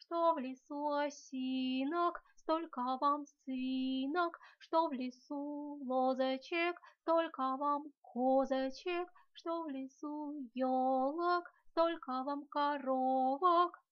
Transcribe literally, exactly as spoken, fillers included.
Что в лесу осинок, столько вам свинок, Что в лесу лозочек, столько вам козочек, Что в лесу елок, столько вам коровок.